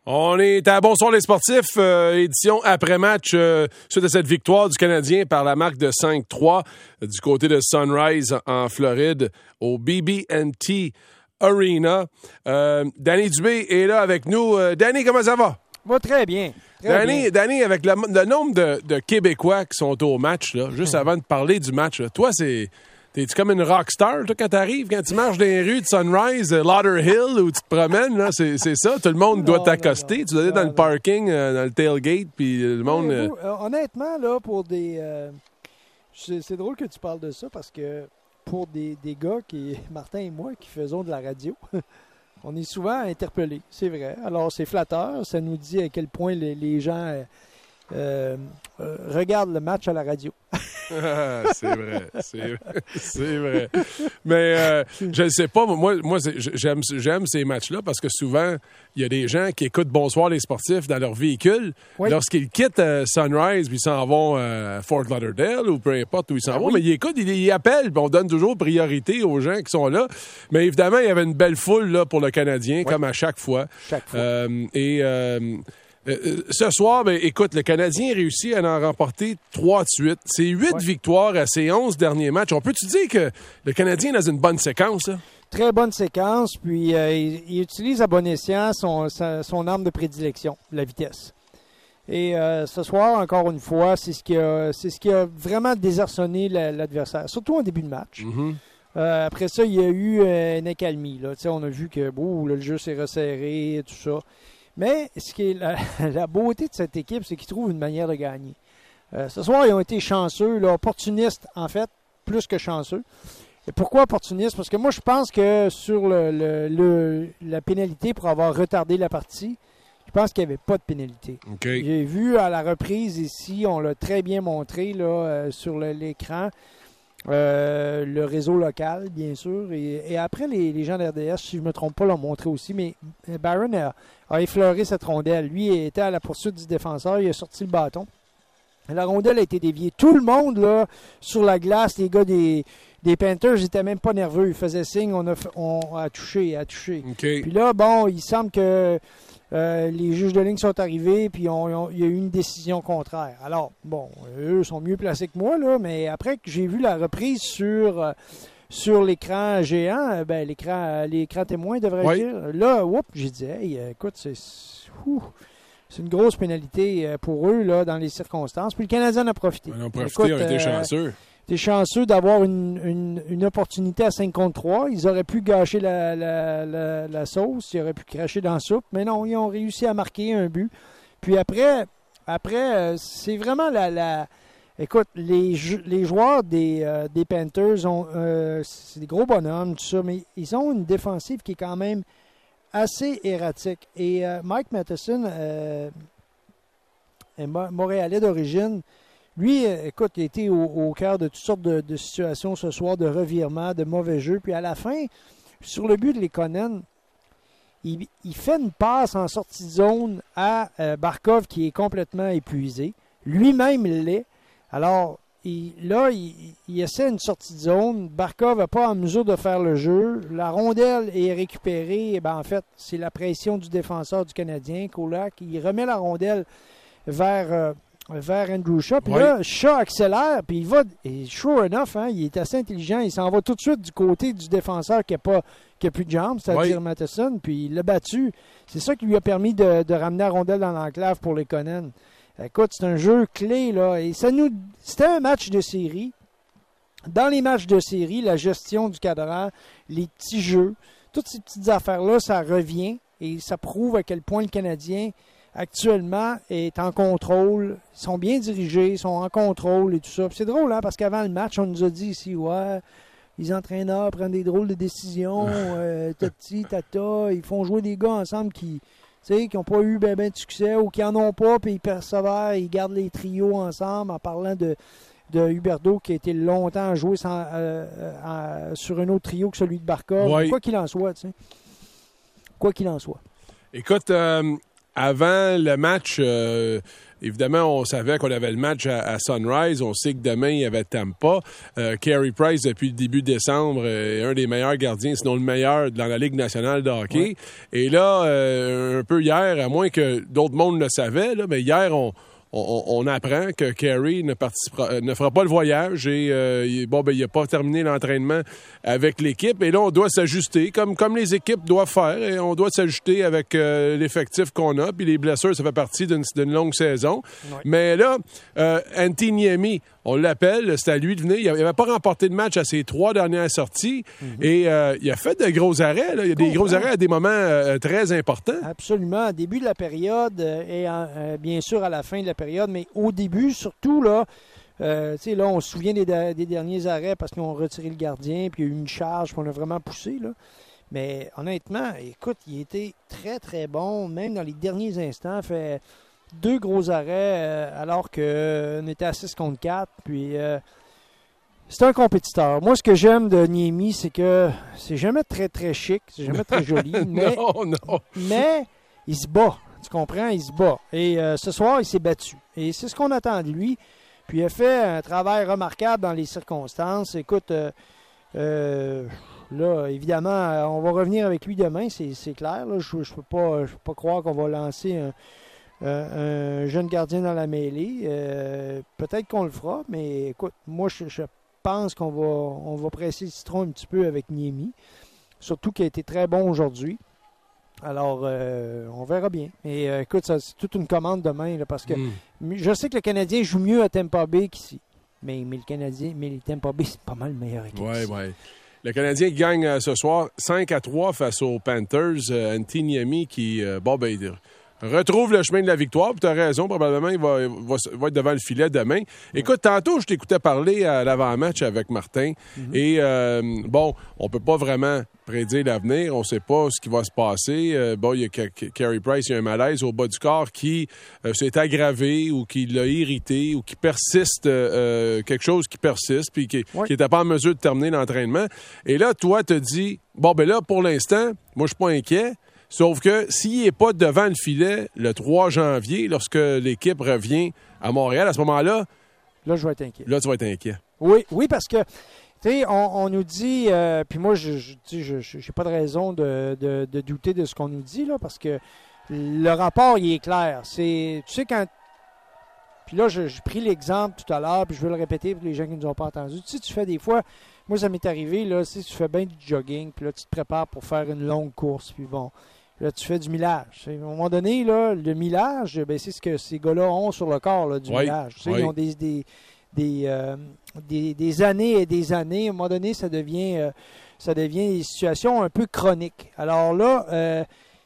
On est à Bonsoir les sportifs, édition après-match suite à cette victoire du Canadien par la marque de 5-3 du côté de Sunrise en Floride au BB&T Arena. Danny Dubé est là avec nous. Danny, comment ça va? Va très bien. Danny, avec le nombre de Québécois qui sont au match, là, juste avant de parler du match, là, toi, t'es-tu comme une rockstar, toi, quand t'arrives, quand tu marches dans les rues de Sunrise, Lauderhill, où tu te promènes, là, c'est ça? Tout le monde doit t'accoster. Tu dois aller dans le parking, dans le tailgate, puis le monde... honnêtement, là, pour des... c'est drôle que tu parles de ça, parce que pour des gars, Martin et moi, qui faisons de la radio, on est souvent interpellés, c'est vrai. Alors, c'est flatteur, ça nous dit à quel point les gens... regarde le match à la radio. C'est vrai. Mais je ne sais pas, moi j'aime ces matchs-là parce que souvent, il y a des gens qui écoutent Bonsoir les sportifs dans leur véhicule. Oui. Lorsqu'ils quittent Sunrise, puis ils s'en vont à Fort Lauderdale ou peu importe où ils s'en vont, mais ils écoutent, ils appellent, puis on donne toujours priorité aux gens qui sont là. Mais évidemment, il y avait une belle foule là, pour le Canadien, comme à chaque fois. Ce soir, écoute, le Canadien réussit à en remporter 3 de suite. C'est 8 victoires à ses 11 derniers matchs. On peut-tu dire que le Canadien est dans une bonne séquence? Là? Très bonne séquence, puis il utilise à bon escient son arme de prédilection, la vitesse. Et ce soir, encore une fois, c'est ce qui a vraiment désarçonné l'adversaire, surtout en début de match. Mm-hmm. Après ça, il y a eu une accalmie. Là. On a vu que le jeu s'est resserré et tout ça. Mais ce qui est la beauté de cette équipe, c'est qu'ils trouvent une manière de gagner. Ce soir, ils ont été chanceux, là, opportunistes, en fait, plus que chanceux. Et pourquoi opportunistes? Parce que moi, je pense que sur la pénalité pour avoir retardé la partie, je pense qu'il n'y avait pas de pénalité. Okay. J'ai vu à la reprise ici, on l'a très bien montré là, sur l'écran, le réseau local, bien sûr. Et après, les gens de RDS, si je ne me trompe pas, l'ont montré aussi. Mais Barron a effleuré cette rondelle. Lui était à la poursuite du défenseur. Il a sorti le bâton. La rondelle a été déviée. Tout le monde, là, sur la glace, les gars des Panthers, ils n'étaient même pas nerveux. Ils faisaient signe, on a touché. Okay. Puis là, il semble que les juges de ligne sont arrivés, puis il y a eu une décision contraire. Alors, eux sont mieux placés que moi, là, mais après que j'ai vu la reprise sur l'écran géant, l'écran témoin, devrais-je dire, là, j'ai dit, hey, écoute, c'est une grosse pénalité pour eux, là, dans les circonstances. Puis le Canadien en a profité. Ils ont profité, ils ont été chanceux. T'es chanceux d'avoir une opportunité à 5 contre 3. Ils auraient pu gâcher la sauce. Ils auraient pu cracher dans la soupe. Mais non, ils ont réussi à marquer un but. Puis après c'est vraiment Écoute, les joueurs des Panthers c'est des gros bonhommes, tout ça, mais ils ont une défensive qui est quand même assez erratique. Et Mike Matheson, Montréalais d'origine, lui, écoute, il a été au cœur de toutes sortes de situations ce soir, de revirements, de mauvais jeux. Puis à la fin, sur le but de Lekonen, il fait une passe en sortie de zone à Barkov qui est complètement épuisé. Lui-même l'est. Alors, il essaie une sortie de zone. Barkov n'est pas en mesure de faire le jeu. La rondelle est récupérée. En fait, c'est la pression du défenseur du Canadien, Kulak. Il remet la rondelle vers Andrew Shaw. Puis là, Shaw accélère, puis il va, et sure enough, il est assez intelligent. Il s'en va tout de suite du côté du défenseur qui a plus de jambes, c'est-à-dire Matheson, puis il l'a battu. C'est ça qui lui a permis de ramener la rondelle dans l'enclave pour les Conan. Écoute, c'est un jeu clé, là, et c'était un match de série. Dans les matchs de série, la gestion du cadran, les petits jeux, toutes ces petites affaires-là, ça revient, et ça prouve à quel point le Canadien actuellement est en contrôle. Ils sont bien dirigés, ils sont en contrôle et tout ça. Puis c'est drôle, parce qu'avant le match, on nous a dit ici, les entraîneurs prennent des drôles de décisions, tati, tata, ils font jouer des gars ensemble qui n'ont pas eu ben de succès ou qui en ont pas, puis ils persévèrent, ils gardent les trios ensemble en parlant de Huberdeau qui a été longtemps joué sur un autre trio que celui de Barkov. Quoi qu'il en soit, tu sais. Quoi qu'il en soit. Écoute, avant le match, évidemment, on savait qu'on avait le match à Sunrise. On sait que demain, il y avait Tampa. Carey Price, depuis le début décembre, est un des meilleurs gardiens, sinon le meilleur dans la Ligue nationale de hockey. Ouais. Et là, un peu hier, à moins que d'autres mondes le savaient, là, mais hier, on apprend que Carey ne fera pas le voyage et il n'a pas terminé l'entraînement avec l'équipe. Et là, on doit s'ajuster, comme les équipes doivent faire. Et on doit s'ajuster avec l'effectif qu'on a. Puis les blessures, ça fait partie d'une longue saison. Ouais. Mais là, Antti Niemi, on l'appelle, c'est à lui de venir. Il n'avait pas remporté de match à ses 3 dernières sorties. Mm-hmm. Et il a fait de gros arrêts. Là. Il y a des gros arrêts à des moments très importants. Absolument. Au début de la période et bien sûr à la fin de la période, mais au début, surtout, là, là, on se souvient des derniers arrêts parce qu'ils ont retiré le gardien, puis il y a eu une charge, puis on a vraiment poussé. Là. Mais honnêtement, écoute, il était très, très bon, même dans les derniers instants. Fait 2 gros arrêts alors qu'on était à 6 contre 4. Puis c'est un compétiteur. Moi, ce que j'aime de Niemi, c'est que c'est jamais très, très chic, c'est jamais très joli. Mais, mais il se bat. Tu comprends? Il se bat. Et ce soir, il s'est battu. Et c'est ce qu'on attend de lui. Puis il a fait un travail remarquable dans les circonstances. Écoute, là, évidemment, on va revenir avec lui demain, c'est clair. Là. Je ne peux pas croire qu'on va lancer un jeune gardien dans la mêlée. Peut-être qu'on le fera, mais écoute, moi, je pense qu'on va presser le citron un petit peu avec Niemi. Surtout qu'il a été très bon aujourd'hui. Alors, on verra bien. Et écoute, c'est toute une commande demain, là, parce que je sais que le Canadien joue mieux à Tampa Bay qu'ici. Mais le Tampa Bay, c'est pas mal le meilleur équipe. Oui. Le Canadien gagne ce soir 5-3 face aux Panthers. Antti Niemi qui, retrouve le chemin de la victoire. Tu as raison, probablement, il va être devant le filet demain. Écoute, tantôt, je t'écoutais parler à l'avant-match avec Martin. Et, on peut pas vraiment prédire l'avenir. On sait pas ce qui va se passer. Il y a Carey Price, il y a un malaise au bas du corps qui s'est aggravé ou qui l'a irrité ou qui persiste, quelque chose qui persiste puis qui n'était pas en mesure de terminer l'entraînement. Et là, toi, te dis, là, pour l'instant, moi, je suis pas inquiet. Sauf que s'il n'est pas devant le filet le 3 janvier, lorsque l'équipe revient à Montréal, à ce moment-là... Là, je vais être inquiet. Là, tu vas être inquiet. Oui, parce que, tu sais, on nous dit... puis moi, je n'ai pas de raison de douter de ce qu'on nous dit, là, parce que le rapport, il est clair. Tu sais, quand... Puis là, j'ai pris l'exemple tout à l'heure, puis je veux le répéter pour les gens qui ne nous ont pas entendus. Tu sais, tu fais des fois... Moi, ça m'est arrivé, là, tu fais bien du jogging, puis là, tu te prépares pour faire une longue course, puis bon... Là, tu fais du millage. À un moment donné, là, le millage, c'est ce que ces gars-là ont sur le corps, là, du millage. Ils ont des années et des années. À un moment donné, ça devient des situations un peu chroniques. Alors là,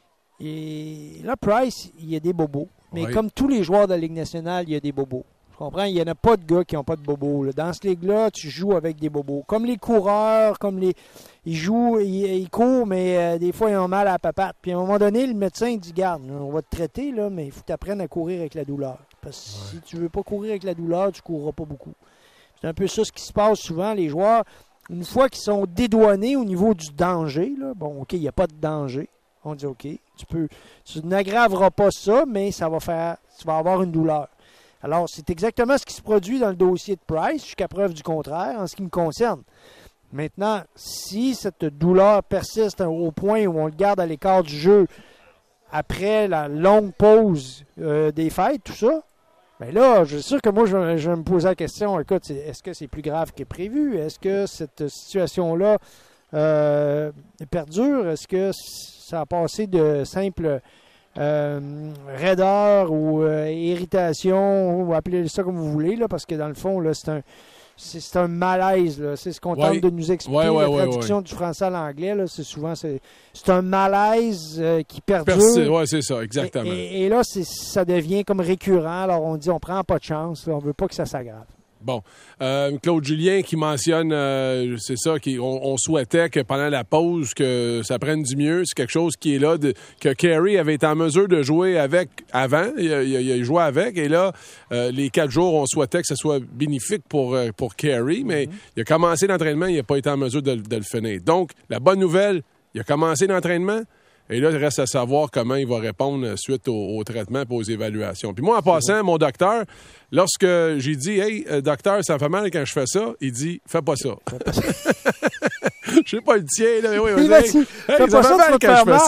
Price, il y a des bobos. Mais comme tous les joueurs de la Ligue nationale, il y a des bobos. Tu comprends? Il n'y en a pas de gars qui n'ont pas de bobos. Là. Dans cette ligue-là, tu joues avec des bobos. Comme les coureurs, ils jouent, ils courent, mais des fois, ils ont mal à la papate. Puis à un moment donné, le médecin il dit, garde, on va te traiter, là, mais il faut que tu apprennes à courir avec la douleur. Parce que si tu ne veux pas courir avec la douleur, tu ne courras pas beaucoup. C'est un peu ça ce qui se passe souvent. Les joueurs, une fois qu'ils sont dédouanés au niveau du danger, là, bon, OK, il n'y a pas de danger. On dit, OK, tu n'aggraveras pas ça, mais tu vas avoir une douleur. Alors, c'est exactement ce qui se produit dans le dossier de Price, jusqu'à preuve du contraire, en ce qui me concerne. Maintenant, si cette douleur persiste au point où on le garde à l'écart du jeu après la longue pause des fêtes, tout ça, bien là, je suis sûr que moi, je vais me poser la question, écoute, est-ce que c'est plus grave que prévu? Est-ce que cette situation-là perdure? Est-ce que ça a passé de simple... raideur ou irritation, ou appelez ça comme vous voulez, là, parce que dans le fond, là, c'est un malaise. Là. C'est ce qu'on tente de nous expliquer. La traduction du français à l'anglais, là, c'est souvent c'est un malaise qui perdure. Oui, c'est ça, exactement. Et là, ça devient comme récurrent. Alors, on dit, on prend pas de chance. Là, on veut pas que ça s'aggrave. Bon. Claude Julien qui mentionne, c'est ça, on souhaitait que pendant la pause, que ça prenne du mieux. C'est quelque chose qui est là, que Carey avait été en mesure de jouer avec avant. Il a joué avec. Et là, les 4 jours, on souhaitait que ce soit bénéfique pour Carey. Mais il a commencé l'entraînement, il n'a pas été en mesure de le finir. Donc, la bonne nouvelle, il a commencé l'entraînement. Et là, il reste à savoir comment il va répondre suite au traitement et aux évaluations. Puis moi, en passant, mon docteur, lorsque j'ai dit « Hey, docteur, ça me fait mal quand je fais ça », il dit « Fais pas ça. » Je sais pas le tien, là, mais oui. Il m'a dit « Fais pas ça, tu vas te faire mal. »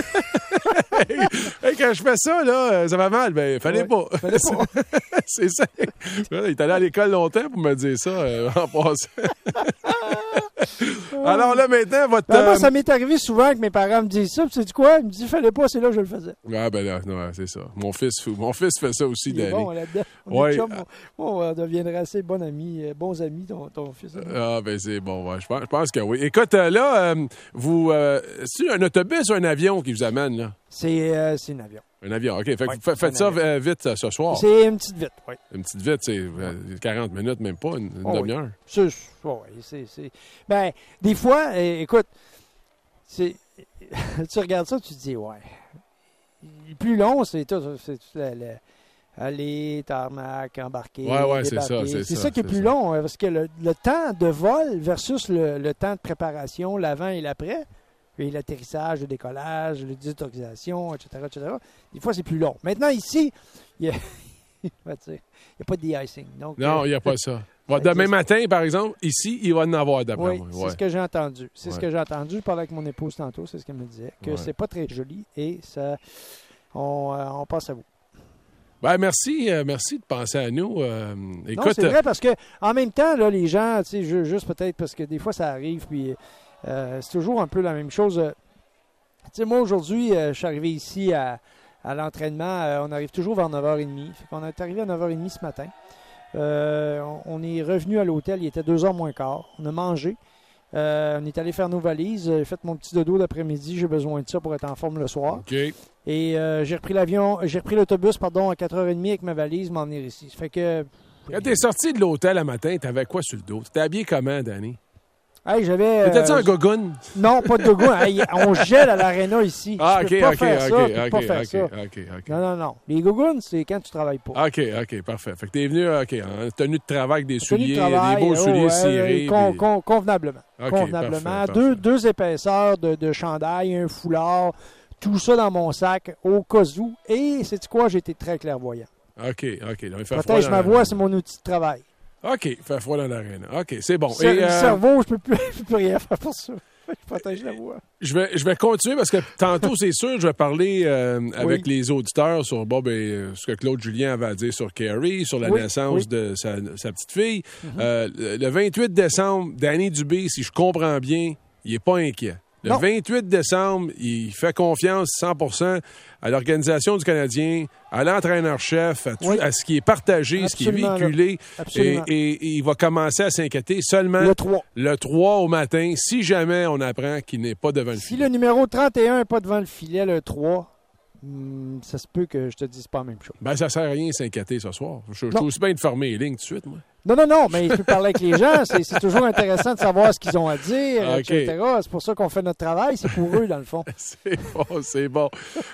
Hey, quand je fais ça, là, ça va mal. Ben, fallait pas. Fallait pas. C'est ça. Il est allé à l'école longtemps pour me dire ça en passant. Alors là, maintenant, votre... moi, ça m'est arrivé souvent que mes parents me disent ça. Puis c'est quoi? Ils me disent, fallait pas, c'est là que je le faisais. Ah, ben là, non, c'est ça. Mon fils fait ça aussi, Il est Danny. bon là-dedans. On deviendrait assez bons amis, ton fils. Ah, ben c'est bon, ouais. Je pense que oui. Écoute, là, c'est un autobus ou un avion qui vous amène, là? C'est un avion. Un avion, OK. Faites ça vite ce soir. C'est une petite vite, oui. Une petite vite, c'est 40 minutes, même pas, une demi-heure. Oui. Ben, des fois, écoute, tu regardes ça, tu te dis, ouais. Le plus long, c'est tout aller, tarmac, embarquer, ouais, c'est débarquer. ça. C'est ça qui est plus long, parce que le temps de vol versus le temps de préparation, l'avant et l'après, puis l'atterrissage, le décollage, les autorisations, etc., des fois, c'est plus long. Maintenant, ici, il n'y a pas de de-icing. Donc, non, il n'y a pas ça. Bon, demain matin, par exemple, ici, il va en avoir d'après moi. C'est ce que j'ai entendu. C'est ce que j'ai entendu. Je parlais avec mon épouse tantôt, c'est ce qu'elle me disait, que c'est pas très joli et ça, on passe à vous. Ben, merci de penser à nous. Écoute, non, c'est vrai parce que en même temps, là, les gens, tu sais, juste peut-être parce que des fois, ça arrive, puis c'est toujours un peu la même chose. Tu sais, moi, aujourd'hui, je suis arrivé ici à l'entraînement. On arrive toujours vers 9h30. Fait qu'on est arrivé à 9h30 ce matin. On est revenu à l'hôtel. Il était 2h moins quart. On a mangé. On est allé faire nos valises. J'ai fait mon petit dodo d'après-midi. J'ai besoin de ça pour être en forme le soir. OK. Et j'ai repris l'autobus, à 4h30 avec ma valise, m'en venir ici. Fait que... Quand t'es sorti de l'hôtel le matin, t'avais quoi sur le dos? T'étais habillé comment, Danny? Hey, j'avais... T'étais-tu en gogoune? Non, pas de gogoune. Hey, on gèle à l'aréna ici. Ah, OK. Non. Les gogounes, c'est quand tu travailles pas. OK, parfait. Fait que t'es venu, en tenue de travail avec des souliers, des beaux souliers cirés. Convenablement. Convenablement. Parfait. Deux épaisseurs de chandail, un foulard, tout ça dans mon sac, au cas où. Et, sais-tu quoi? J'ai été très clairvoyant. OK. Protège ma voix, c'est mon outil de travail. OK, il fait froid dans l'aréna. OK, c'est bon. Le cerveau, je peux plus rien faire pour ça. Je protège la voix. Je vais continuer parce que tantôt, c'est sûr, je vais parler avec les auditeurs sur ce que Claude Julien avait à dire sur Carey, sur la naissance de sa petite fille. Le 28 décembre, Danny Dubé, si je comprends bien, il n'est pas inquiet. Le 28 décembre, il fait confiance 100% à l'organisation du Canadien, à l'entraîneur-chef, à ce qui est partagé, ce qui est véhiculé. Et il va commencer à s'inquiéter seulement le 3 au matin, si jamais on apprend qu'il n'est pas devant le filet. Si le numéro 31 n'est pas devant le filet, le 3, ça se peut que je te dise pas la même chose. Ben, ça sert à rien de s'inquiéter ce soir. Je suis aussi bien de former les lignes tout de suite, moi. Non, mais il faut parler avec les gens. C'est toujours intéressant de savoir ce qu'ils ont à dire, etc. C'est pour ça qu'on fait notre travail. C'est pour eux, dans le fond. C'est bon.